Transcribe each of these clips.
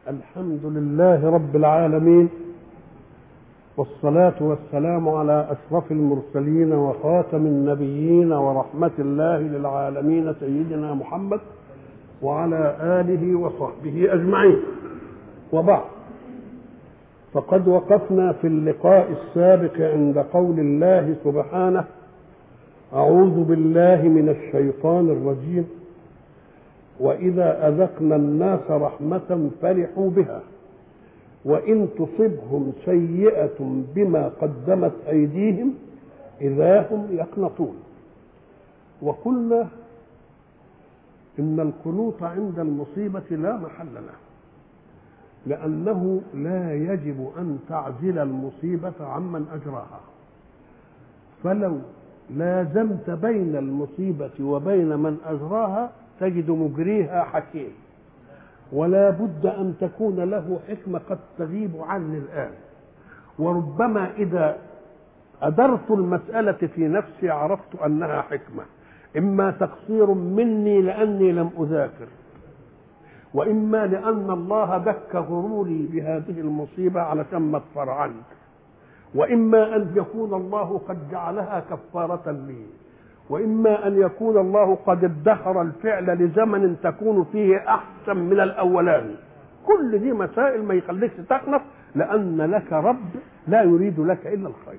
الحمد لله رب العالمين، والصلاة والسلام على أشرف المرسلين وخاتم النبيين ورحمة الله للعالمين سيدنا محمد وعلى آله وصحبه أجمعين. وبعد، فقد وقفنا في اللقاء السابق عند قول الله سبحانه: أعوذ بالله من الشيطان الرجيم، وإذا أذقنا الناس رحمة فرحوا بها وإن تصبهم سيئة بما قدمت أيديهم إذا هم يقنطون. وقلنا إن القنوط عند المصيبة لا محل له، لأنه لا يجب أن تعزل المصيبة عمن أجراها، فلو لازمت بين المصيبة وبين من أجراها تجد مجريها حكيم، ولا بد أن تكون له حكمة قد تغيب عني الآن. وربما إذا أدرت المسألة في نفسي عرفت أنها حكمة، إما تقصير مني لأني لم أذاكر، وإما لأن الله دك غروري بهذه المصيبة علشان ما اظفر عنك، وإما أن يكون الله قد جعلها كفارة لي، وإما أن يكون الله قد ادخر الفعل لزمن تكون فيه أحسن من الأولاني. كل دي مسائل ما يخليكش تقنط، لأن لك رب لا يريد لك إلا الخير.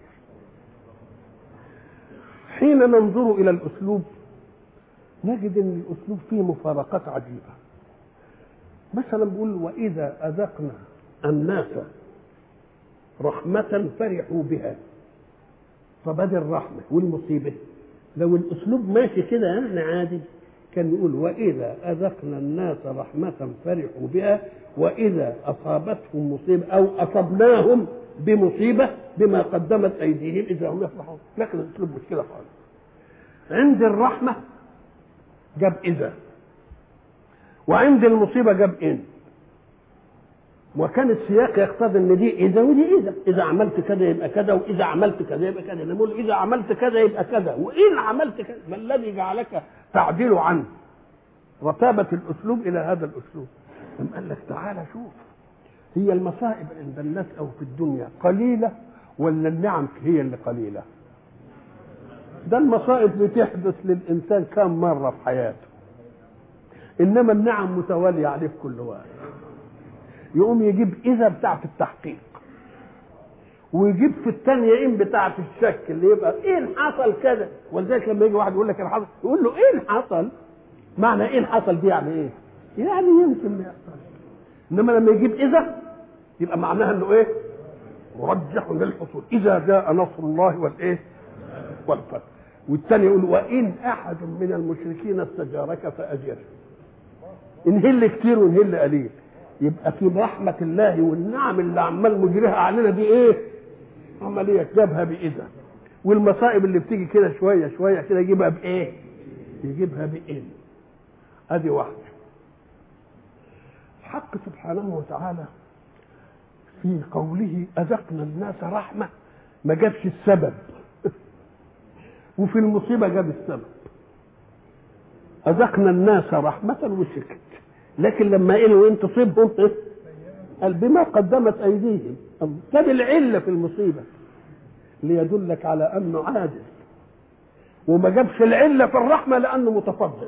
حين ننظر إلى الأسلوب نجد أن الأسلوب فيه مفارقات عجيبة. مثلا بيقول: وإذا أذقنا الناس رحمة فرحوا بها. فبدل الرحمة والمصيبة لو الأسلوب ماشي كده يعني عادي كان يقول: وإذا أذقنا الناس رحمة فرحوا بها وإذا أصابتهم مصيبة أو أصبناهم بمصيبة بما قدمت أيديهم إذا هم يفرحون. لكن الأسلوب مش كده خالص. عند الرحمة جاب إذا، وعند المصيبة جاب إن، وكان السياق يقتضي ان دي اذا ودي اذا عملت كذا يبقى كذا، واذا عملت كذا يبقى كذا. نقول اذا عملت كذا يبقى كذا، وان عملت كذا. ما الذي جعلك تعديل عن رتابة الاسلوب الى هذا الاسلوب؟ قال لك: تعالى شوف، هي المصائب عند الناس او في الدنيا قليلة ولا النعم هي اللي قليلة؟ ده المصائب بتحدث للانسان كم مرة في حياته، انما النعم متوالية عليه في كل وقت. يقوم يجيب إذا بتاعة التحقيق، ويجيب في الثانية إن بتاعة الشك اللي يبقى إيه حصل كذا. ولذلك لما يجي واحد يقول لك الحصل، يقول له إيه حصل؟ معنى إيه حصل دي يعني إيه؟ يعني يمكن ما يحصل. إنما لما يجيب إذا يبقى معناها إنه إيه؟ مرجح للحصول. إذا جاء نصر الله والإيه؟ والفتح. والثاني يقول: وإن أحد من المشركين استجارك فأجره. إنهل كتير وإنهل قليل. يبقى في رحمة الله والنعم اللي عمال مجريها علينا دي ايه؟ عملية جابها بإذا. والمصائب اللي بتيجي كده شوية شوية كده يجيبها بإيه؟ يجيبها بإذن. ادي واحدة. الحق سبحانه وتعالى في قوله أذقنا الناس رحمة ما جابش السبب وفي المصيبة جاب السبب. أذقنا الناس رحمة وسكت، لكن لما قالوا ان تصيبهم قال بما قدمت ايديهم. جاب العله في المصيبه ليدلك على انه عادل، وما جابش العله في الرحمه لانه متفضل.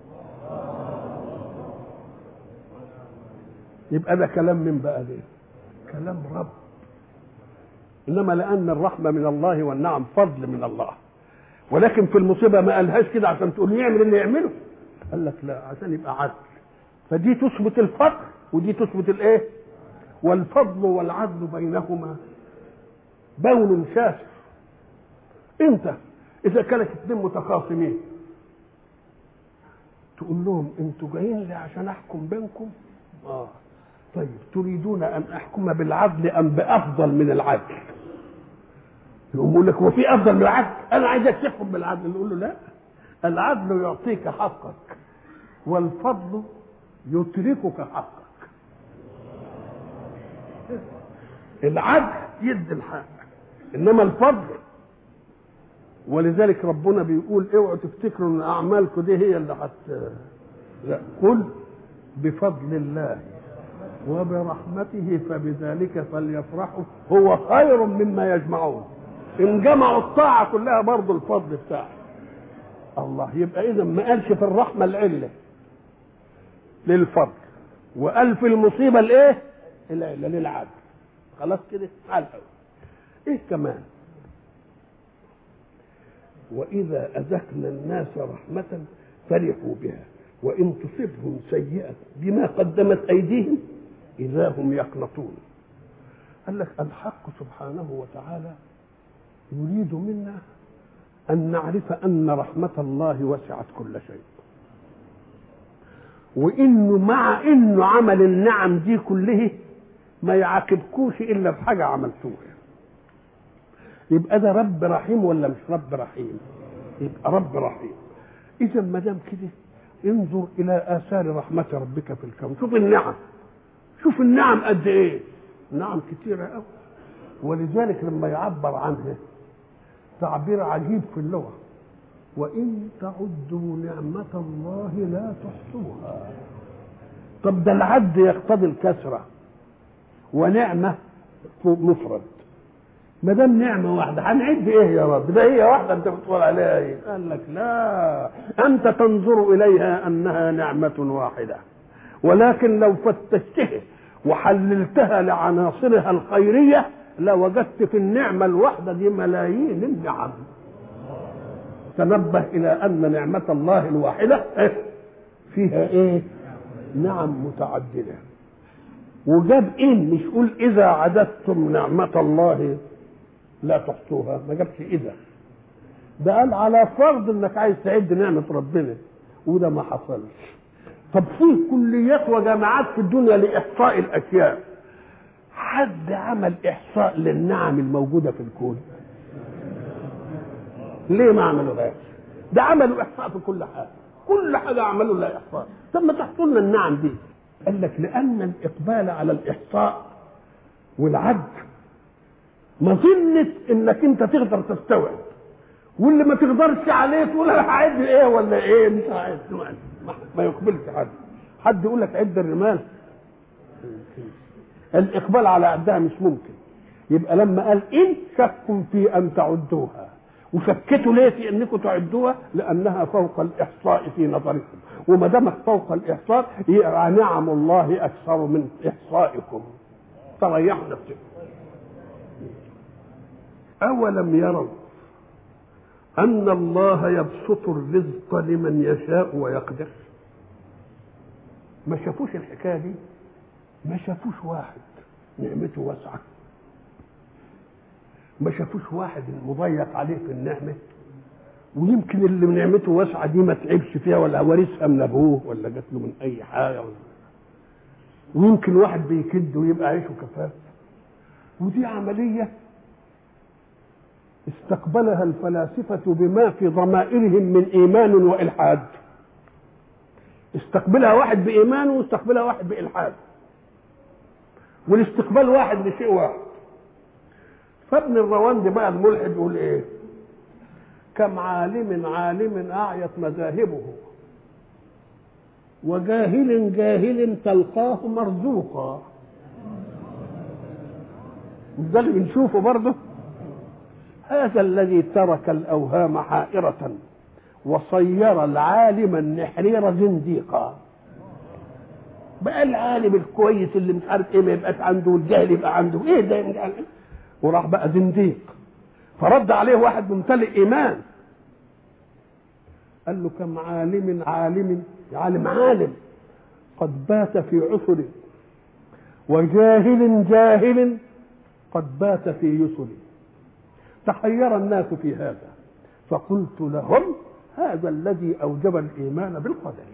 يبقى ده كلام من بقى ده؟ كلام رب. انما لان الرحمه من الله والنعم فضل من الله، ولكن في المصيبه ما قالهاش كده عشان تقول يعمل اللي يعمله، قال لك لا، عشان يبقى عدل. فدي تثبت الفضل ودي تثبت الايه؟ والفضل والعدل بينهما بون شاسع. انت اذا كانت اثنين متخاصمين تقول لهم: انتوا جايين لي عشان احكم بينكم؟ طيب، تريدون ان احكم بالعدل ام بافضل من العدل؟ يقول لك: هو في افضل من العدل؟ انا عايزك تحكم بالعدل. نقول له: لا، العدل يعطيك حقك والفضل يتركك حقك. العدل يدي الحق، انما الفضل. ولذلك ربنا بيقول: اوعوا تفتكروا ان اعمالكم دي هي اللي لا، قل بفضل الله وبرحمته فبذلك فليفرحوا هو خير مما يجمعون. ان جمعوا الطاعه كلها برضه الفضل بتاعه الله. يبقى اذا ما قالش في الرحمه العله للفضل، وقال في المصيبه الايه العله للعدل. خلاص كده على الاول. ايه كمان؟ واذا اذقنا الناس رحمه فرحوا بها وان تصبهم سيئه بما قدمت ايديهم اذا هم يقنطون. قال لك الحق سبحانه وتعالى يريد منا ان نعرف ان رحمه الله وسعت كل شيء، وانه مع انه عمل النعم دي كله ما يعاقبكوش الا بحاجه عملتوها. يبقى ده رب رحيم ولا مش رب رحيم؟ يبقى رب رحيم. اذا ما دام كده انظر الى اثار رحمه ربك في الكون. شوف النعم، شوف النعم قد ايه، نعم كتيره قوي. ولذلك لما يعبر عنها تعبير عجيب في اللغه، وان تعدوا نعمه الله لا تحصوها. طب ده العد يقتضي الكثره، ونعمه مفرد. ما دام نعمه واحده هنعد ايه يا رب؟ ده هي واحده انت بتقول عليها ايه؟ قال لك لا، انت تنظر اليها انها نعمه واحده، ولكن لو فتشتها وحللتها لعناصرها الخيريه لوجدت في النعمه الواحده دي ملايين النعم. تنبه الى ان نعمه الله الواحده فيها ايه؟ نعم متعدده. وجاب ان مش قول اذا عددتم نعمه الله لا تحصوها، ما جابش اذا. ده قال على فرض انك عايز تعد نعمه ربنا، وده ما حصلش. طب في كليات وجامعات في الدنيا لاحصاء الاشياء، حد عمل احصاء للنعم الموجوده في الكون؟ ليه ما عملوهاش؟ ده عملوا احصاء في كل حاجه، كل حاجه عملوا لها احصاء. طب ما تحصوا لنا النعم دي؟ قال لك لان الاقبال على الاحصاء والعد مظنه انك انت تقدر تستوعب، واللي ما تقدرش عليه تقول انا هعد ايه ولا ايه؟ مش هعد. ما يقبلش حد يقول لك عد الرمال، الاقبال على عدها مش ممكن. يبقى لما قال ان شك في ان تعدوها، وشكتوا ليه في انكم تعدوها؟ لانها فوق الاحصاء في نظركم، وما دامت فوق الاحصاء يبقى نعم الله اكثر من احصائكم. تريحوا نفسكم. اولم يروا ان الله يبسط الرزق لمن يشاء ويقدر؟ ما شافوش الحكايه دي؟ ما شافوش واحد نعمته واسعه؟ ما شافوش واحد مضيق عليه في النعمه؟ ويمكن اللي نعمته واسعه دي ما تعبش فيها ولا ورثها من ابوه ولا جات له من اي حاجه، ويمكن واحد بيكد ويبقى عيشه كفاف. ودي عمليه استقبلها الفلاسفه بما في ضمائرهم من ايمان والحاد. استقبلها واحد بايمان واستقبلها واحد بالحاد، والاستقبال واحد لشيء واحد. فابن الرواندي بقى الملحد يقول ايه؟ كم عالم اعيت مذاهبه وجاهل تلقاه مرزوقا. ده اللي بنشوفه برضه. هذا الذي ترك الاوهام حائرة وصير العالم النحرير زنديقا. بقى العالم الكويس اللي مش عارف ايه ما يبقاش عنده، والجاهل يبقى عنده، ايه ده؟ وراح بقى زنديق. فرد عليه واحد ممتلئ ايمان قال له كم عالم قد بات في عسر، وجاهل قد بات في يسر. تحير الناس في هذا، فقلت لهم هذا الذي اوجب الايمان بالقدر.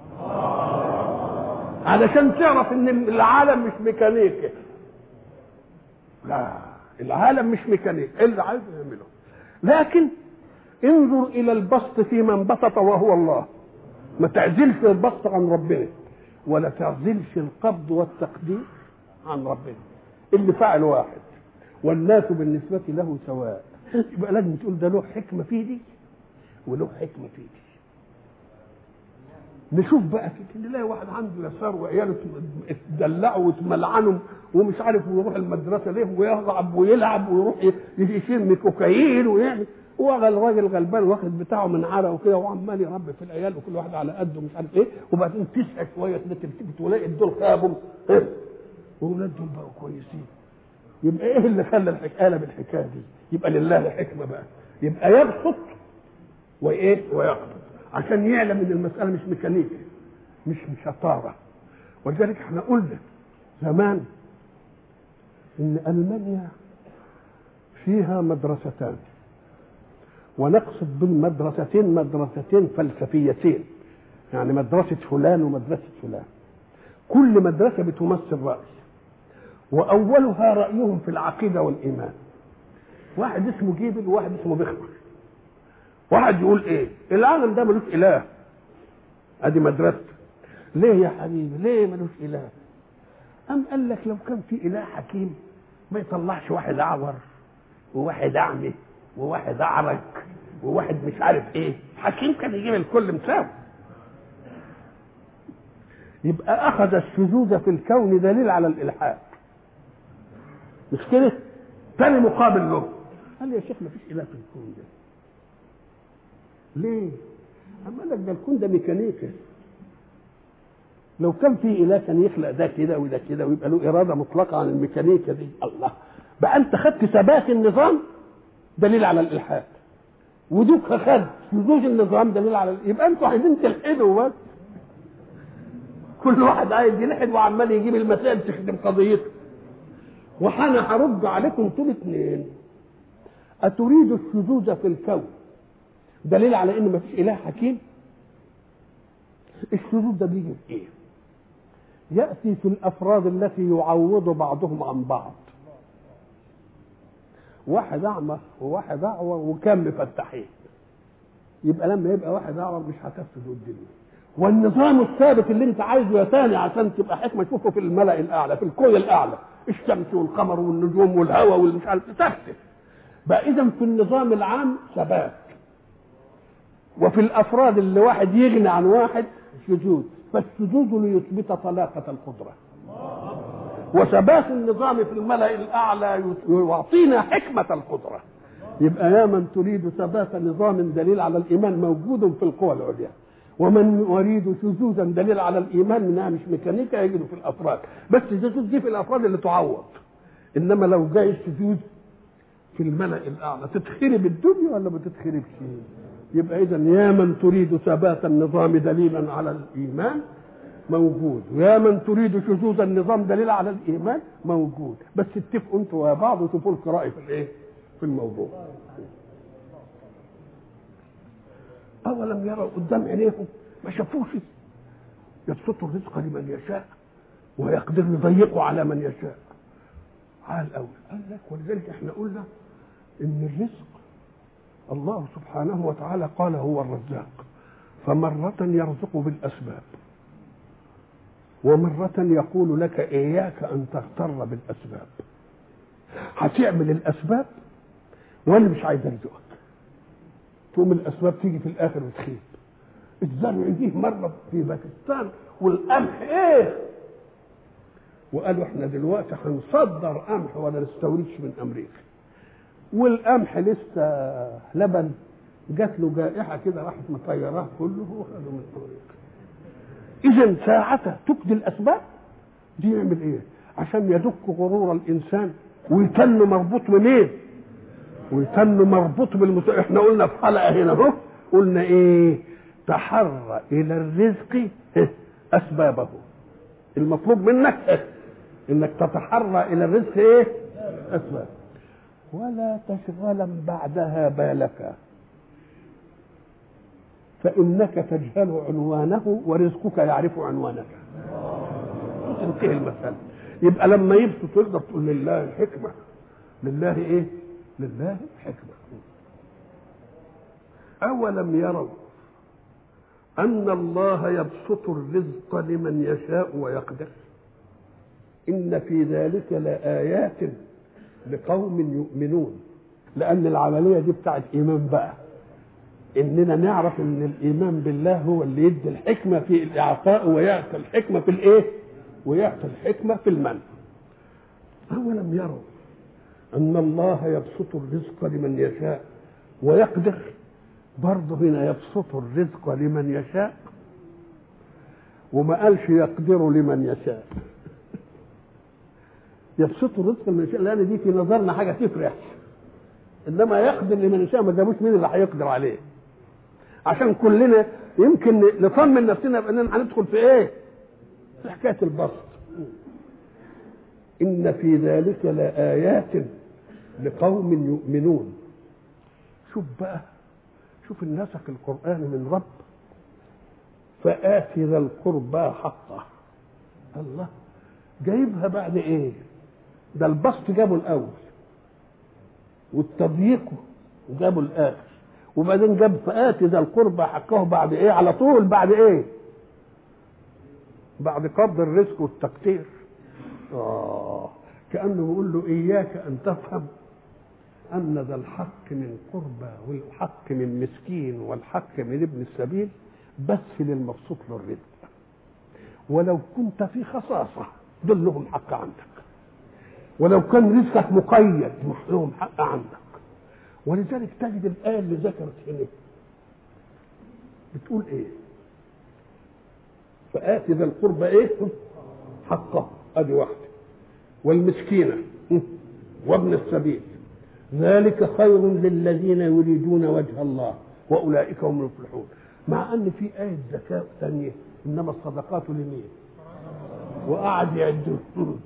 علشان تعرف ان العالم مش ميكانيكي. لا، العالم مش ميكانيكي، اللي عايز يعمله. لكن انظر الى البسط في من بسط وهو الله. ما تعزلش البسط عن ربنا، ولا تعزلش القبض والتقدير عن ربنا. اللي فعل واحد والناس بالنسبة له سواء. يبقى لازم تقول ده له حكمة في دي وله حكمة في دي. نشوف بقى كده نلاقي واحد عنده يسار وعياله اتدلعوا واتملعنوا ومش عارف ويروح المدرسه ليه ويلعب ويلعب ويروح يشم كوكايين ويعمل الراجل غلبان واخد بتاعه من عرق وكده وعمال يربي في العيال وكل واحد على قده مش عارف ايه وبعدين تسعى شويه كده تلتفت ولاقي دول خابوا واولادهم بقوا كويسين. يبقى ايه اللي خلى الحكايه بالحكايه دي؟ يبقى لله حكمه بقى، يبقى يبسط وايه ويقبض عشان يعلم ان المساله مش ميكانيكا مش شطاره. ولذلك احنا قلنا زمان ان المانيا فيها مدرستان، ونقصد بالمدرستين مدرستين فلسفيتين، يعني مدرسه فلان ومدرسه فلان، كل مدرسه بتمثل راي، واولها رايهم في العقيده والايمان. واحد اسمه جيبل وواحد اسمه بخمر. واحد يقول ايه؟ العالم ده ملوش اله. ادي مدرسه. ليه يا حبيبي؟ ليه ملوش اله؟ قام قال لك لو كان في اله حكيم ما يطلعش واحد اعور وواحد اعمى وواحد اعرج وواحد مش عارف ايه، حكيم كان يجيب الكل مساوي. يبقى اخذ الشذوذ في الكون دليل على الالحاد، مش كده؟ تاني مقابل له قال يا شيخ ما فيش اله في الكون ده. ليه؟ اما قال لك ده الكون ده ميكانيكا، لو كان في اله كان يخلق ده كده وده كده ويبقى له اراده مطلقه عن الميكانيكا دي. الله، بقى انت خدت ثبات النظام دليل على الالحاد، ودوك خد شذوذ النظام دليل على يبقى انتوا عايزين تلحدوا بس، كل واحد عايز يلحد وعمال يجيب المسائل تخدم قضيته. وحنا هرد عليكم انتوا الاثنين، اتريد الشذوذ في الكون دليل على ان مفيش اله حكيم؟ الشذوذ ده بيجي في ايه؟ ياتي في الافراد التي يعوض بعضهم عن بعض. واحد اعمى وواحد اعور وكان مفتحين، يبقى لما يبقى واحد اعور مش هتفسد الدنيا. والنظام الثابت اللي انت عايزه يا ثاني عشان تبقى حكمه تشوفه في الملأ الاعلى في الكون الاعلى، الشمس والقمر والنجوم والهواء والمش عارف تثبت. بقى اذا في النظام العام ثبات، وفي الافراد اللي واحد يغني عن واحد شذوذ، فالشذوذ ليثبت طلاقه القدره. وثبات النظام في الملأ الاعلى يعطينا حكمه القدره. يبقى يا من تريد ثبات نظام دليل على الايمان موجود في القوى العليا، ومن يريد شذوذا دليل على الايمان منها مش ميكانيكا يجده في الافراد، بس الشذوذ دي في الافراد اللي تعوض. انما لو جاي الشذوذ في الملأ الاعلى تتخرب الدنيا ولا ما تتخربش؟ يبقى اذا يا من تريد ثبات النظام دليلا على الايمان موجود، ويا من تريد شذوذ النظام دليل على الايمان موجود، بس اتفقوا انتوا وبعض وشوفوا لكم راي في الايه؟ في الموضوع. اولم يروا قدام عينيهم ما شافوش يبسط الرزق لمن يشاء ويقدر يضيقه على من يشاء. على الاول قال لك، ولذلك احنا قلنا ان الرزق الله سبحانه وتعالى قال هو الرزاق، فمرة يرزق بالأسباب ومرة يقول لك إياك أن تغتر بالأسباب. هتعمل الأسباب وأنا مش عايز أرزقك، تقوم الأسباب تيجي في الآخر وتخيب. الزرع يجيه مرة في باكستان والقمح إيه، وقالوا إحنا دلوقتي هنصدر قمح ولا نستوردش من أمريكا، والقمح لسه لبن جات له جائحه كده راحت مطيراه كله وخدوا من امريكا. اذا ساعتها تبدي الاسباب دي يعمل ايه؟ عشان يدك غرور الانسان ويتن مربوط بمين؟ ويتن مربوط احنا قلنا في حلقه هنا اهو قلنا ايه؟ تحرى الى الرزق اسبابه. المطلوب منك انك تتحرى الى الرزق ايه؟ اسبابه، ولا تشغلا بعدها بالك فإنك تجهل عنوانه ورزقك يعرف عنوانك. تنتهي المسألة. يبقى لما يبسط تقدر تقول لله الحكمة. لله ايه؟ لله الحكمة. أولم يروا أن الله يبسط الرزق لمن يشاء ويقدر إن في ذلك لآيات لقوم يؤمنون. لأن العملية دي بتاعت إيمان بقى، اننا نعرف ان الايمان بالله هو اللي يدي الحكمه في الاعطاء ويعطي الحكمه في الايه، ويعطي الحكمه في المنع. اولم يروا ان الله يبسط الرزق لمن يشاء ويقدر؟ برضه هنا يبسط الرزق لمن يشاء، وما قالش يقدر لمن يشاء. يبسط الرزق لمن يشاء لان دي في نظرنا حاجه تفرح، انما يقدر لمن يشاء ما جابوش مين اللي هيقدر عليه، عشان كلنا يمكن نطمن نفسنا باننا هندخل في ايه، في حكايه البسط. ان في ذلك لآيات لقوم يؤمنون. شوف بقى، شوف النسق القرآني من رب، فآت ذا القربى حقه. الله جايبها بعد ايه؟ ده البسط جابه الاول والتضييق جابه الاخر، وبعدين جاب فآت ذا القربى حقه بعد ايه؟ على طول بعد ايه؟ بعد قبض الرزق والتقدير. كأنه بيقول له إياك أن تفهم أن ذا الحق من قربى والحق من مسكين والحق من ابن السبيل بس للمبسوط له الرزق، ولو كنت في خصاصة دول لهم حق عندك، ولو كان رزقك مقيد لهم حق عندك. ولذلك تجد الآية اللي ذكرت هنا بتقول إيه؟ فآت ذا القربى إيه؟ حقه، أدي واحدة، والمسكينة وابن السبيل ذلك خير للذين يريدون وجه الله وأولئك هم المفلحون. مع أن في آية زكاة ثانية إنما الصدقات لمين؟ وقعد يعدهم.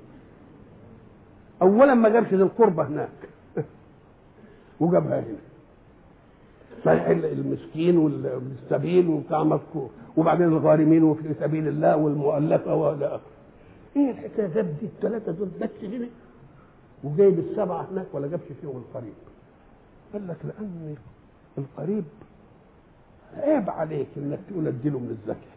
أولا ما جابش ذي القربى هناك وجابها هنا، صحيح المسكين والسبيل وبتاع مذكور، وبعدين الغارمين وفي سبيل الله والمؤلفة وإلى آخره. ايه الحكايه؟ جاب دي الثلاثه دول بس هنا وجايب السبعه هناك ولا جابش فيهم القريب؟ قال لك لان القريب عيب عليك انك تقول اديله من الزكاه،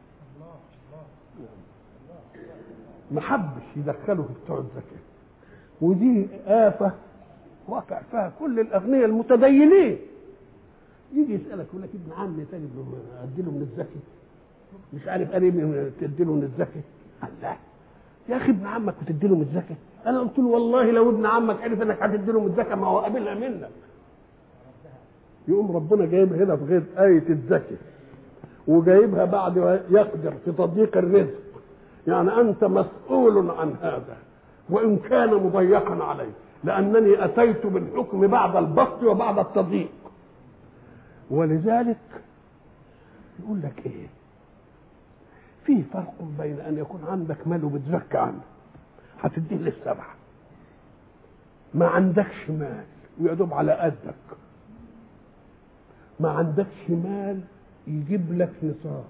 ما حبش يدخله في بتوع الزكاه، ودي آفة واقع فيها كل الاغنياء المتدينين. يجي يسالك يقول لك ابن عمي تاني اديله من الزكاه، مش عارف قريب تديله من الزكاه. الله يا اخي ابن عمك وتديله من الزكاه؟ انا قلت له والله لو ابن عمك عرف انك هتديله من الزكاه ما هو قابلها منك. يقوم ربنا جايبها هنا في غير آية الزكاه وجايبها بعد يقدر في تضييق الرزق، يعني انت مسؤول عن هذا وان كان مضيقا عليه، لانني اتيت بالحكم بعد البسط وبعد التضييق. ولذلك يقول لك ايه؟ في فرق بين ان يكون عندك مال وبتزكى عنه هتديه للسبعه، ما عندكش مال ويدوب على قدك، ما عندكش مال يجيب لك نصاب،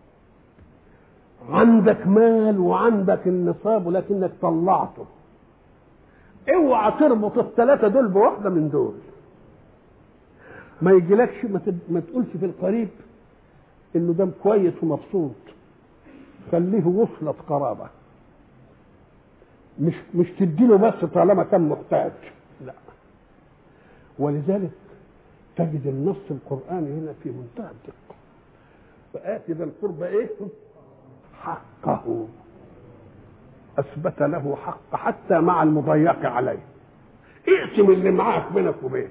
عندك مال وعندك النصاب ولكنك طلعته. اوعى تربط الثلاثه دول بواحده من دول. ما يجيلكش ما تقولش في القريب انه ده كويس ومبسوط، خليه وصلة قرابة، مش تديله بس طالما كان محتاج، لا. ولذلك تجد النص القرآني هنا في منتهى الدقة. فآت ذا القربى ايه؟ حقه، اثبت له حق حتى مع المضيق عليه، اقسم اللي معاك بينك وبينه.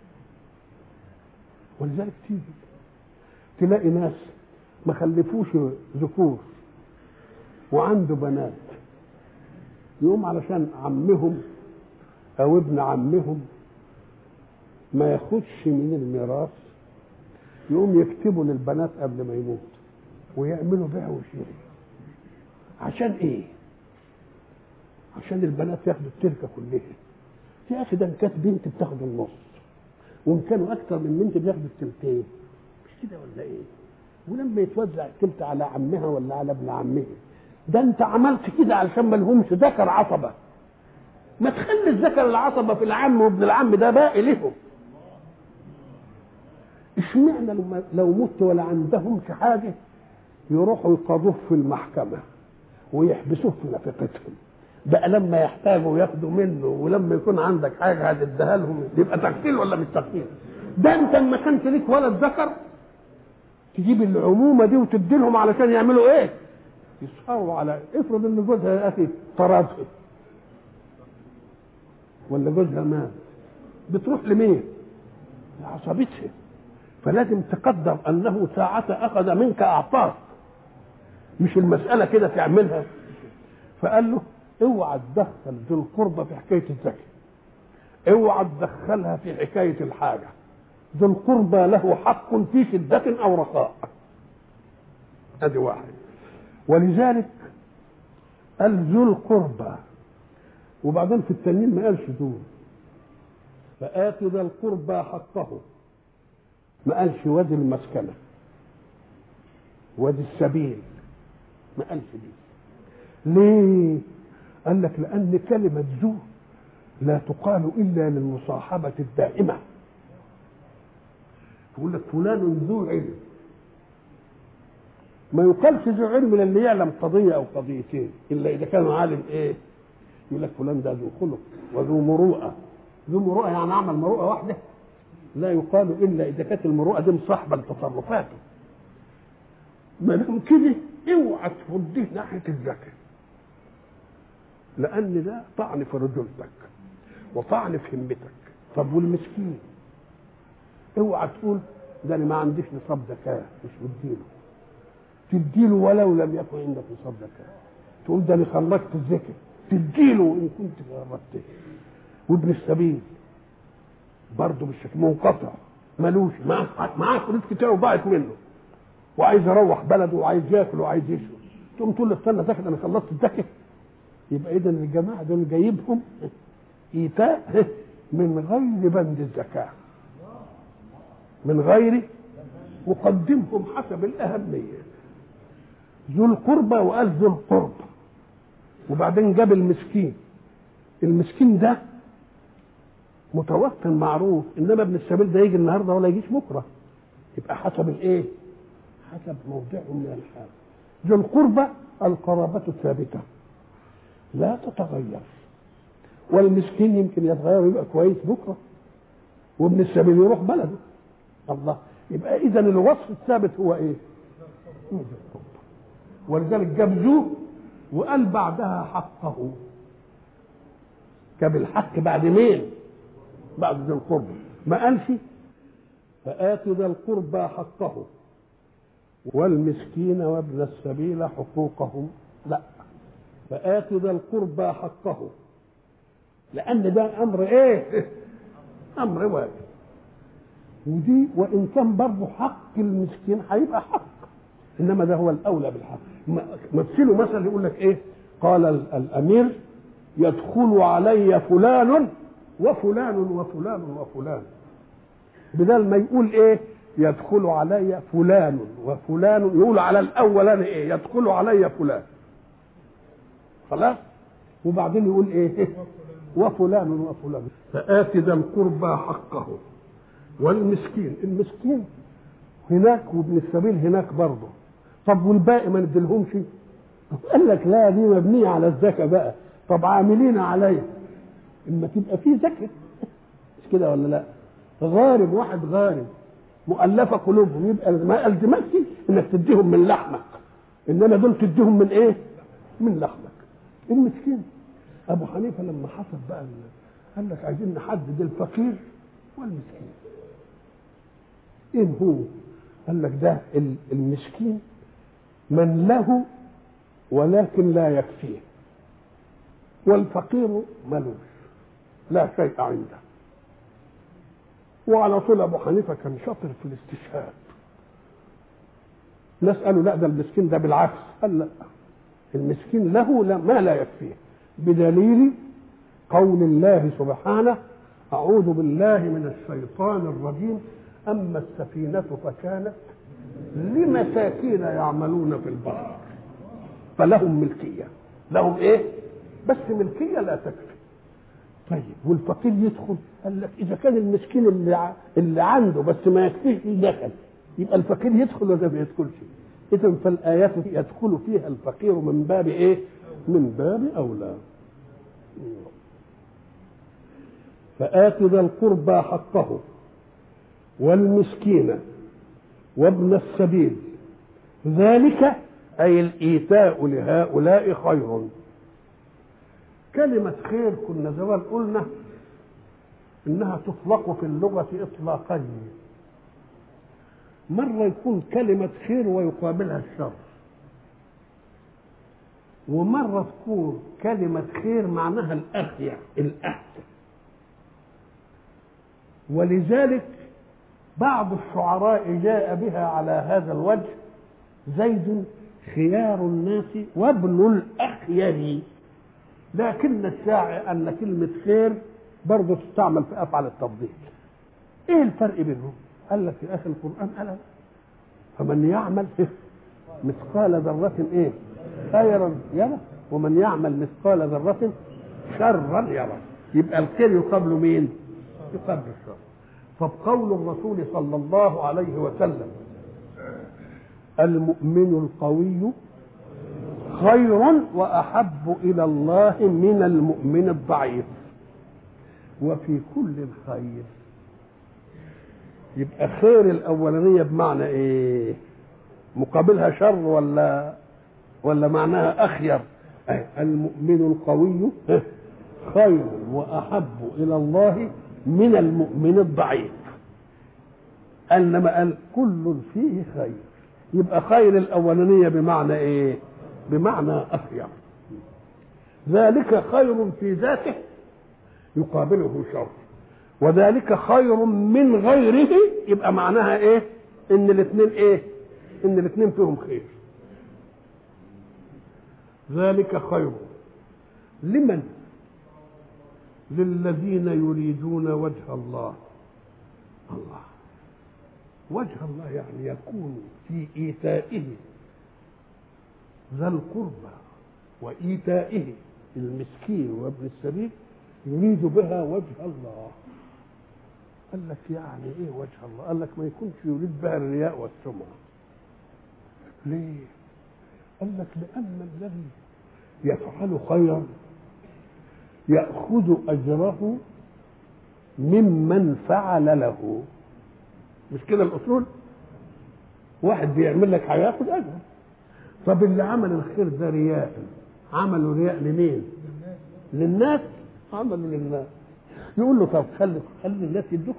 ولذلك تيجي تلاقي ناس ما خلفوش ذكور وعنده بنات، يقوم علشان عمهم او ابن عمهم ما ياخدش من الميراث يقوم يكتبوا للبنات قبل ما يموت ويعملوا بيع وشراء. عشان ايه؟ عشان البنات ياخدوا التركه كلها. يا اخي ده ان كانت بنت بتاخد النص وان كانوا اكثر من بنت بياخدوا التلتين، مش كده ولا ايه؟ ولما يتوزع التلت على عمها ولا على ابن عمها، ده انت عملت كده علشان ما لهمش ذكر عصبه. ما تخلي الذكر العصبه في العم وابن العم ده باقي لهم. اشمعنى لو مت ولا عندهمش حاجه يروحوا يقاضوه في المحكمه ويحبسوه في نفقتهم؟ بقى لما يحتاجوا ياخدوا منه، ولما يكون عندك حاجه هتديها لهم يبقى تقتيل ولا مش تقتيل؟ ده انت لما كانت ليك ولد ذكر تجيب العمومه دي وتدي لهم علشان يعملوا ايه؟ يسهروا على، افرض ان جوزها يا اخي طردها ولا جوزها مات، بتروح لمين؟ لعصبتها. فلازم تقدر انه ساعة اخذ منك اعطاك، مش المسألة كده تعملها. فقال له اوعى تدخل ذو القربى في حكاية الزكاة، اوعى تدخلها في حكاية الحاجة. ذو القربى له حق في شدة او رخاء، ادي واحد. ولذلك قال ذو القربى، وبعدين في التنين ما قالش دول. فآت ذا القربى حقه، ما قالش وادي المسكنة وادي السبيل، ما قالش دي. ليه؟ قال لك لأن كلمة ذو لا تقال إلا للمصاحبة الدائمة. يقول لك فلان ذو علم، ما يقالش ذو علم للي يعلم قضية أو قضيتين، إلا إذا كان عالم إيه؟ يقول لك فلان ده ذو خلق وذو مروءة. ذو مروءة يعني عمل مروءة واحدة؟ لا يقال إلا إذا كانت المروءة دي مصاحبة لتصرفاته. ما دام كده اوعى تفضيه ناحية الزكاة، لأن ده طعن في رجولتك وطعن في همتك. طب والمسكين اوعى تقول ده أنا ما عنديش نصاب زكاة مش بديله، تديله ولو لم يكن عندك نصاب زكاة. تقول ده أنا خلقت الزكاة، تديله إن كنت جربته. وابن السبيل برضه مش منقطع، ملوش معاه فلوس كتير وضاعت منه وعايز يروح بلده وعايز ياكل وعايز يشرب، تقوم تقول له استنى زكاة انا خلصت الزكاة. يبقى اذا الجماعه دول جايبهم ايتاء من غير بند الزكاه، من غير، وقدمهم حسب الاهميه. ذو القربى وقال ذو القربى، وبعدين جاب المسكين. المسكين ده متوطن معروف، انما ابن السبيل ده يجي النهارده ولا يجيش بكره، يبقى حسب الايه؟ حسب موضعه من الحال. ذو القربى القرابه الثابته لا تتغير، والمسكين يمكن يتغير ويبقى كويس بكره، وابن السبيل يروح بلده. الله، يبقى اذا الوصف الثابت هو ايه؟ ولذلك جاب ذو وقال بعدها حقه، جاب الحق بعد مين؟ بعد ذي القربى. ما قالش فآت ذا القربى حقه والمسكين وابن السبيل حقوقهم، لا، فآت ذا القربى حقه، لأن ده أمر إيه؟ أمر واجب. ودي وإن كان برضه حق المسكين هيبقى حق، إنما ده هو الأولى بالحق. مثله مثلا يقول لك إيه؟ قال الأمير يدخل علي فلان وفلان وفلان وفلان، بدل ما يقول إيه؟ يدخل علي فلان وفلان، يقول على الأولاني إيه؟ يدخل علي فلان، خلاص، وبعدين يقول ايه؟ وفلان وفلان. فآت ذا القربى حقه والمسكين، المسكين هناك وابن السبيل هناك برضه. طب والباقي ما نديلهمش؟ قال لك لا، دي مبنيه على الزكاه بقى. طب عاملين عليه اما تبقى فيه زكاه، مش كده ولا لا؟ غارب، واحد غارب مؤلفه قلوبهم، يبقى ما الزمكش انك تديهم من لحمك، انما دول تديهم من ايه؟ من لحمك. المسكين ابو حنيفه لما حصل بقى قال لك عايزين نحدد الفقير والمسكين. ايه هو؟ قال لك ده المسكين من له ولكن لا يكفيه، والفقير ملوش لا شيء عنده. وعلى طول ابو حنيفه كان شاطر في الاستشهاد. ناس قالوا لا، ده المسكين ده بالعكس. قال لا، المسكين له ما لا يكفيه، بدليل قول الله سبحانه أعوذ بالله من الشيطان الرجيم أما السفينة فكانت لمساكين يعملون في البحر فلهم ملكية. لهم إيه؟ بس ملكية لا تكفي. طيب والفقير يدخل؟ قال لك إذا كان المسكين اللي عنده بس ما يكفيه دخل، يبقى الفقير يدخل ولا ما يدخلش؟ إذن فالآيات يدخل فيها الفقير من باب إيه؟ من باب أولى. فآت ذا القربى حقه والمسكين وابن السبيل، ذلك أي الإيتاء لهؤلاء خير. كلمة خير كنا زمان قلنا إنها تطلق في اللغة إطلاقين، مرة يكون كلمة خير ويقابلها الشر، ومرة تكون كلمة خير معناها الأخير الأحسن. ولذلك بعض الشعراء جاء بها على هذا الوجه: زيد خيار الناس وابن الأخير. لكن الشاعر أن كلمة خير برضه تستعمل في أفعال التفضيل. إيه الفرق بينهم؟ قال لك في آخر القرآن قال: فمن يعمل مثقال ذرة إيه؟ خيرا يرى، ومن يعمل مثقال ذرة شرا يرى. يبقى الخير يقابله مين؟ يقابل الشر. فبقول الرسول صلى الله عليه وسلم: المؤمن القوي خير وأحب إلى الله من المؤمن الضعيف، وفي كل خير. يبقى خير الأولانية بمعنى إيه؟ مقابلها شر ولا معناها أخير؟ المؤمن القوي خير وأحب إلى الله من المؤمن الضعيف. إنما قال كل فيه خير. يبقى خير الأولانية بمعنى إيه؟ بمعنى أخير. ذلك خير في ذاته يقابله شر، وذلك خير من غيره يبقى معناها إيه؟ إن الاثنين إيه؟ إن الاثنين فيهم خير. ذلك خير لمن؟ للذين يريدون وجه الله. الله وجه الله يعني يكون في إيتائه ذا القربى وإيتائه المسكين وابن السبيل يريد بها وجه الله. قال لك يعني ايه وجه الله؟ قال لك ما يكونش يريد بها الرياء والسمعة. ليه؟ قال لك لأن الذي يفعل خيرا يأخذ أجره ممن فعل له. مش كده الأصول؟ واحد بيعمل لك حاجة يأخذ أجر. طب اللي عمل الخير ده رياء، عملوا رياء لمين؟ للناس. عملوا للناس. يقول له طب خلي الناس يدوك.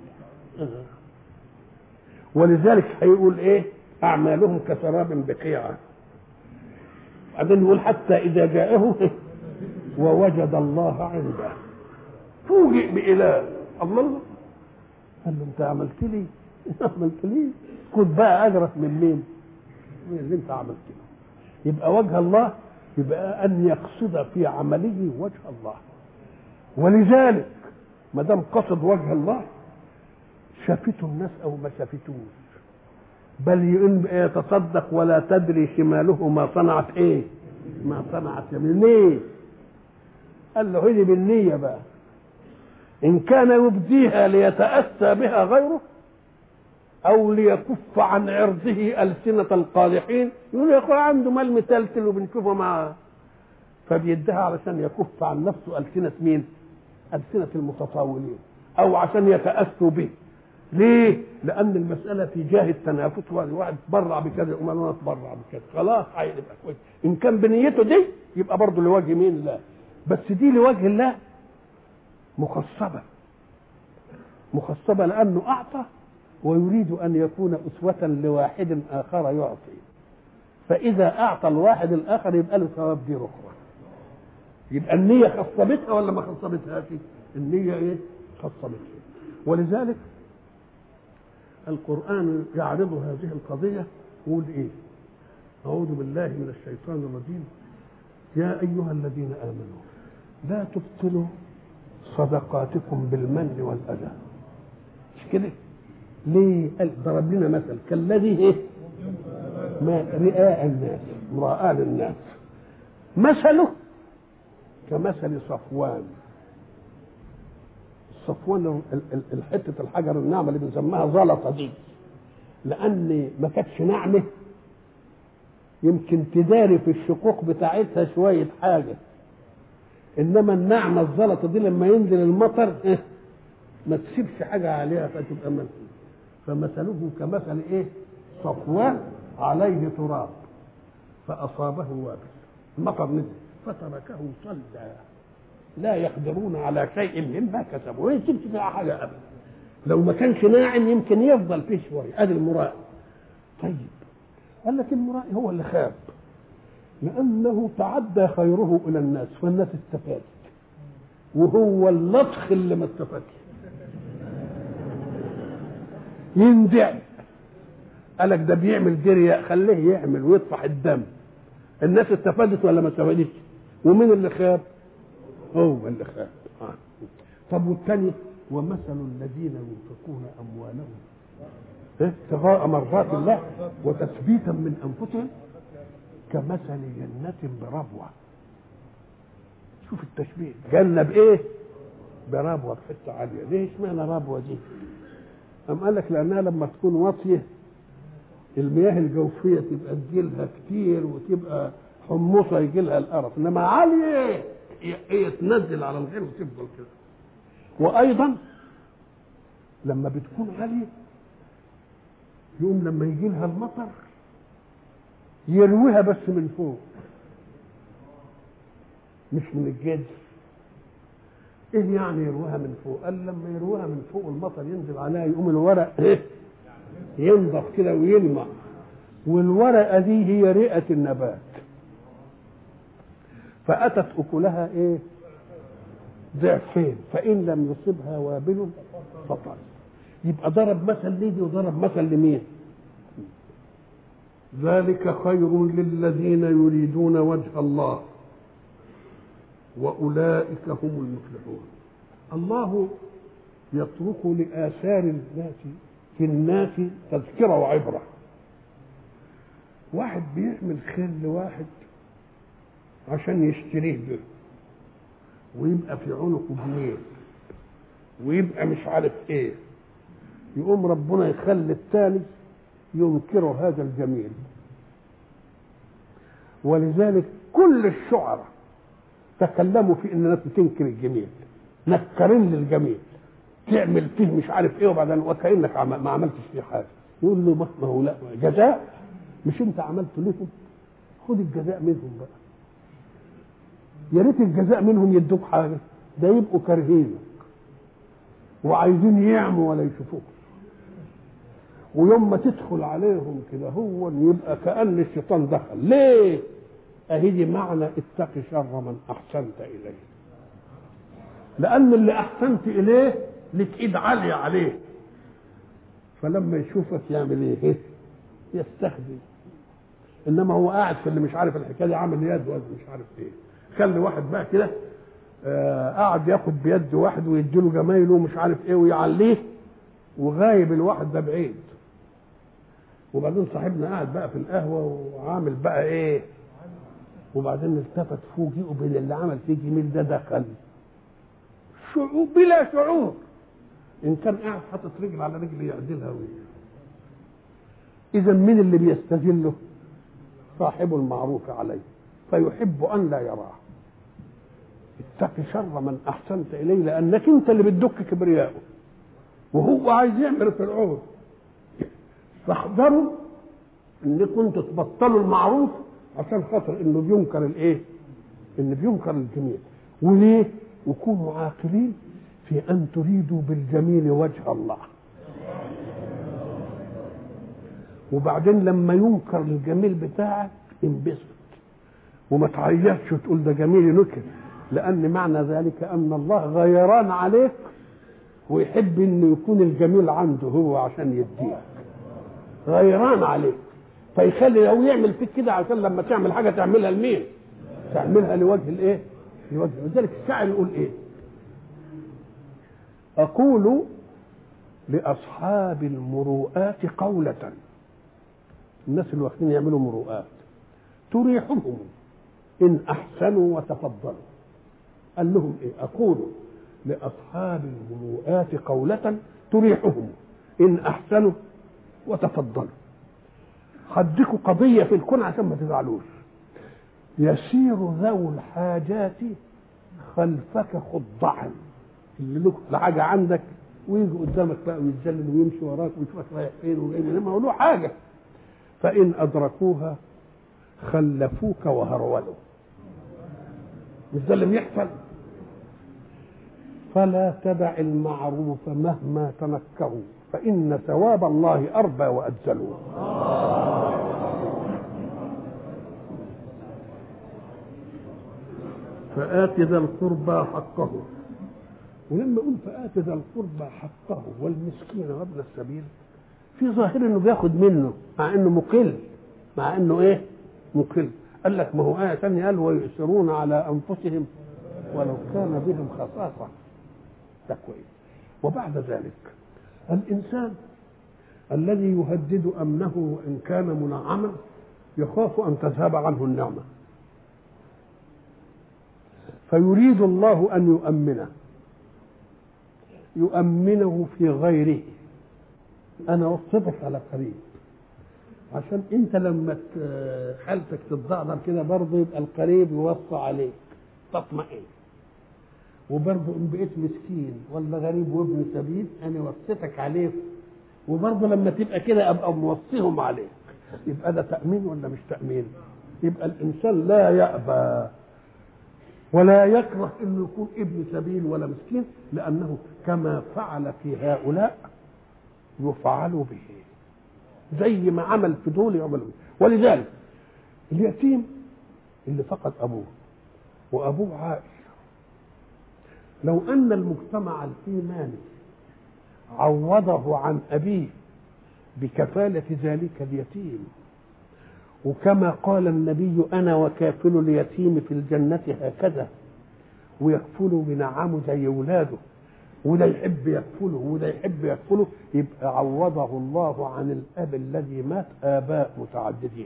ولذلك هيقول ايه؟ اعمالهم كسراب بقيعه. بعدين يقول حتى اذا جاءه ووجد الله عنده فوجئ بإله. الله قال له انت عملت لي كنت بقى اجرك من مين؟ من اللي انت عملت له. يبقى وجه الله يبقى ان يقصد في عمله وجه الله. ولذلك ما دام قصد وجه الله شافته الناس او ما شافتوش، بل يتصدق ولا تدري شماله ما صنعت ايه؟ ما صنعت يمينه. ليه؟ قال له هذه بالنية بقى. ان كان يبديها ليتأسى بها غيره او ليكف عن عرضه ألسنة القادحين، يقول يا اخويا عنده مال متلتل وبنشوفه معاه، فبيدها علشان يكف عن نفسه ألسنة مين؟ ألسنة المتطاولين، او عشان يتأسوا به. ليه؟ لأن المسألة في جاه التنافس، واحد تبرع بكذا يقوم أنا أتبرع بكذا، خلاص هيبقى كويس. إن كان بنيته دي يبقى برضه لوجه مين؟ الله. بس دي لوجه الله مخصبة لأنه أعطى ويريد أن يكون أسوة لواحد آخر يعطي، فإذا أعطى الواحد الآخر يبقى له ثواب دي أخرى. يبقى النية خصبتها ولا ما خصبتهاش؟ النية إيه؟ خصبتها. ولذلك القرآن يعرض هذه القضية ويقول إيه؟ أعوذ بالله من الشيطان الرجيم. يا أيها الذين آمنوا لا تبطلوا صدقاتكم بالمن والأذى. مش كده؟ ليه؟ ضرب لنا مثل كالذي إيه؟ ما رئاء الناس، امرأة للناس، مثله كمثل صفوان. الصفوان الحتة الحجر الناعمة اللي بنسميها زلطة دي، لأن ما كانتش ناعمة يمكن تداري في الشقوق بتاعتها شوية حاجة، إنما الناعمة الزلطة دي لما ينزل المطر ما تسيبش حاجة عليها فتبقى منفوخ. فمثله كمثل ايه؟ صفوان عليه تراب فأصابه وابل، المطر نزل فتركه صلدا لا يقدرون على شيء مما كسبوا، وين تمشي فيها حاجة أبدا. لو ما كانش ناعم يمكن يفضل فيه شوية، ادي المرائي. طيب قال لك المرائي هو اللي خاب، لأنه تعدى خيره إلى الناس فالناس استفادت، وهو اللطخ اللي ما استفادش. يندع قال لك ده بيعمل جريء، خليه يعمل ويطفح الدم. الناس استفادت ولا ما استفادتش؟ ومين اللي خاب؟ هو اللي خاب. طب والثاني ومثل الذين ينفقون أموالهم ابتغاء مرضات الله وتثبيتا من أنفسهم كمثل جنة بربوة. شوف التشبيه، جنة بإيه؟ بربوة بحتة عالية. ليه اشمعنى ربوة دي؟ أم قال لك لأنها لما تكون واطية المياه الجوفية تبقى تجيلها كتير وتبقى حمصة يجيلها القرف، إنما عالية هي تنزل على الغير وتفضل كده. وأيضا لما بتكون عالية يقوم لما يجيلها المطر يرويها بس من فوق مش من الجذر. ايه يعني يرويها من فوق؟ قال لما يرويها من فوق المطر ينزل عليها يقوم الورق ينضف كده ويلمع، والورقه دي هي رئه النبات، فاتت اكلها ايه؟ ضعفين، فان لم يصبها وابل فطل. يبقى ضرب مثل لدي وضرب مثل لمين؟ ذلك خير للذين يريدون وجه الله وأولئك هم المفلحون. الله يترك لآثار الناس في الناس تذكرة وعبرة. واحد بيعمل خير لواحد عشان يشتريه به ويبقى في عنقه جنيه ويبقى مش عارف ايه، يقوم ربنا يخلي الثاني ينكر هذا الجميل. ولذلك كل الشعراء تكلموا في ان الناس بتنكر الجميل، نكرين للجميل، تعمل فيه مش عارف ايه وبعدين وكانك ما عملتش فيه حاجه. يقول له ما هو لا جزاء، مش انت عملت لهم، خد الجزاء منهم بقى. يا ريت الجزاء منهم يدوك حاجه، ده يبقوا كارهينك وعايزين يعموا ولا يشوفوك. ويوم ما تدخل عليهم كده هو يبقى كأن الشيطان دخل. ليه؟ اهي معنى اتق شر من احسنت اليه، لان اللي احسنت اليه لك ايد عاليه عليه، فلما يشوفك يعمل ايه؟ يستخدم. انما هو قاعد في اللي مش عارف الحكايه دي عامل يد وزن مش عارف ايه. خلي واحد بقى كده قاعد ياخد بيد واحد ويديله جمايله ومش عارف ايه ويعليه وغايب الواحد ده بعيد. وبعدين صاحبنا قاعد بقى في القهوه وعامل بقى ايه، وبعدين التفت فوجئوا بين اللي عمل فيه جميل ده دخل شعور بلا شعور. ان كان قاعد حاطط رجل على رجل يعدلها اذا مين اللي بيستذله؟ صاحب المعروف عليه فيحب ان لا يراه. اتق شر من احسنت اليه، لانك انت اللي بتدك كبرياءه وهو عايز يعمل في العود. فاحذروا انكم تبطلوا المعروف عشان خاطر انه بينكر الايه؟ انه بينكر الجميل. وليه؟ وكونوا عاقلين في ان تريدوا بالجميل وجه الله. وبعدين لما ينكر الجميل بتاعك انبسط وما تعيطش وتقول ده جميل نكر، لان معنى ذلك ان الله غيران عليك ويحب انه يكون الجميل عنده هو عشان يديك، غيران عليك فيخلي لو يعمل فيك كده عشان لما تعمل حاجه تعملها لمين؟ تعملها لوجه الايه؟ لوجه. لذلك الشاعر يقول ايه؟ اقول لاصحاب المروءات قوله، الناس اللي واخدين يعملوا مروءات تريحهم ان احسنوا وتفضلوا. قال لهم ايه؟ اقول لاصحاب المروءات قوله تريحهم ان احسنوا وتفضلوا. هديكوا قضيه في الكون عشان ما تزعلوش. يسير ذو الحاجات خلفك خضعا، اللي له حاجه عندك ويجي قدامك بقى ويتذلل ويمشي وراك ويشوفك رايح فين وجاي منين، ما هو له حاجه. فان ادركوها خلفوك وهرولوا، مش ده اللي بيحصل؟ فلا تدع المعروف مهما تنكروا فإن ثواب الله أربى وأجزل. فآت ذا القربى حقه. ولما يقول فآت ذا القربى حقه والمسكين وابن السبيل، في ظاهر انه بياخد منه مع انه مقل، مع انه ايه؟ مقل. قال لك ما هو آية ثانية قال ويؤثرون على أنفسهم ولو كان بهم خصاصة. ده كويس. وبعد ذلك الإنسان الذي يهدد أمنه وإن كان منعما يخاف أن تذهب عنه النعمة، فيريد الله أن يؤمنه في غيره. أنا وصيتك على قريب عشان أنت لما حالتك تتضعضر كده برضه يبقى القريب يوصى عليك تطمئن. وبرضه إن بقيت مسكين ولا غريب وابن سبيل أنا وصيتك عليه، وبرضه لما تبقى كده أبقى موصيهم عليك. يبقى ده تأمين ولا مش تأمين؟ يبقى الإنسان لا يأبى ولا يكره انه يكون ابن سبيل ولا مسكين، لانه كما فعل في هؤلاء يفعل به، زي ما عمل في دول يعمل به. ولذلك اليتيم اللي فقد ابوه وابوه عائش، لو ان المجتمع الايماني عوضه عن ابيه بكفاله ذلك اليتيم، وكما قال النبي أنا وكافل اليتيم في الجنة هكذا، ويكفله بنعمه زي ولاده، وده يحب يكفله وده يحب يكفله، يبقى عوضه الله عن الأب الذي مات آباء متعددين.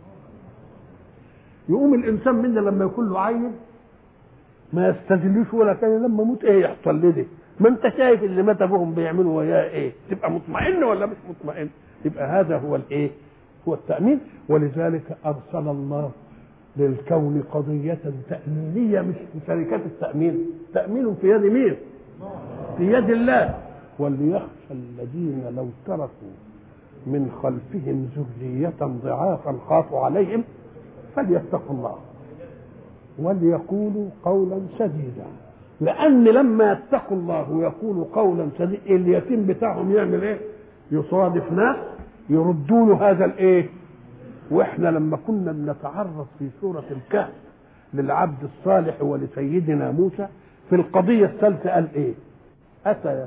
يقوم الإنسان منا لما يكون له عين ما يستذلوش ولا كان لما موت ايه يحصل لي؟ ما انت شايف اللي مات ابوهم بيعملوا وياه ايه؟ تبقى مطمئن ولا مش مطمئن؟ يبقى هذا هو الايه؟ هو التأمين. ولذلك أرسل الله للكون قضية تأمينية، مش في شركات التأمين. تأمين في يد مين؟ في يد الله. وليخشى الذين لو تركوا من خلفهم ذرية ضعافا خافوا عليهم فليتقوا الله وليقولوا قولا سديدا. لأن لما يتقوا الله ويقولوا قولا سديدا اليتيم بتاعهم يعمل ايه؟ يصادف ناس يردوا له هذا الايه. واحنا لما كنا بنتعرض في سوره الكهف للعبد الصالح ولسيدنا موسى في القضيه الثالثه قال ايه؟ اتى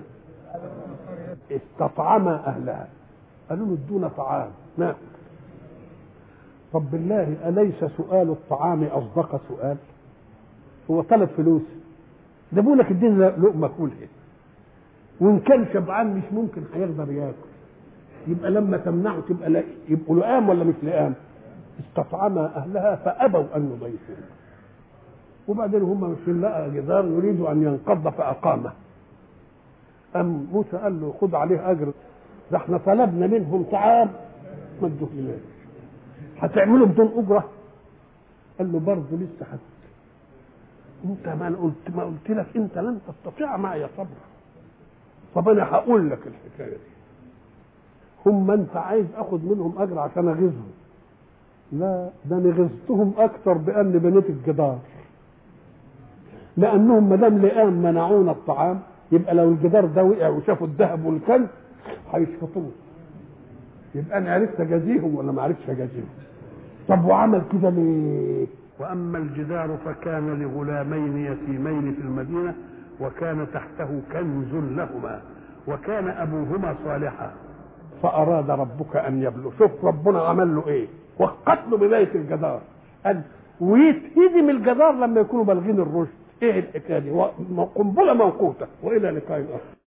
استطعما اهلها، قالوا له ادونا طعام ناكل. طب بالله اليس سؤال الطعام اصدق سؤال؟ هو طلب فلوس، ده بيقول لك ادينا لقمه كلها، وان كان شبعان مش ممكن هيقدر ياكل. يبقى لما تمنعه تبقى يبقوا لئام ولا مش لئام؟ استطعما اهلها فابوا ان يضيفوه. وبعدين هم ماشيين لقى جدار يريد ان ينقض فاقامه. ام موسى قال له خذ عليه اجر، ده احنا طلبنا منهم طعام ما ادوهولناش، هتعمله بدون اجره؟ قال له برضه لسه انت ما قلت لك انت لن تستطيع معي صبر. طب انا هقول لك الحكايه دي، هم انت عايز اخد منهم اجر عشان اغيظهم؟ لا، ده انا غيظتهم اكتر بان بنيت الجدار، لانهم ما دام لئام منعونا الطعام يبقى لو الجدار ده وقع وشافوا الذهب والكنز هيشفطوه. يبقى انا عرفت اجازيهم ولا ما عرفتش اجازيهم؟ طب وعمل كده ليه؟ واما الجدار فكان لغلامين يتيمين في المدينه وكان تحته كنز لهما وكان ابوهما صالحا فاراد ربك ان يبلغ. شوف ربنا عمل له ايه؟ وقت له بدايه الجدار، قال ويتهدم الجدار لما يكونوا بالغين الرشد. ايه الحكايه دي؟ قنبله موقوته. والى لقاء اخر.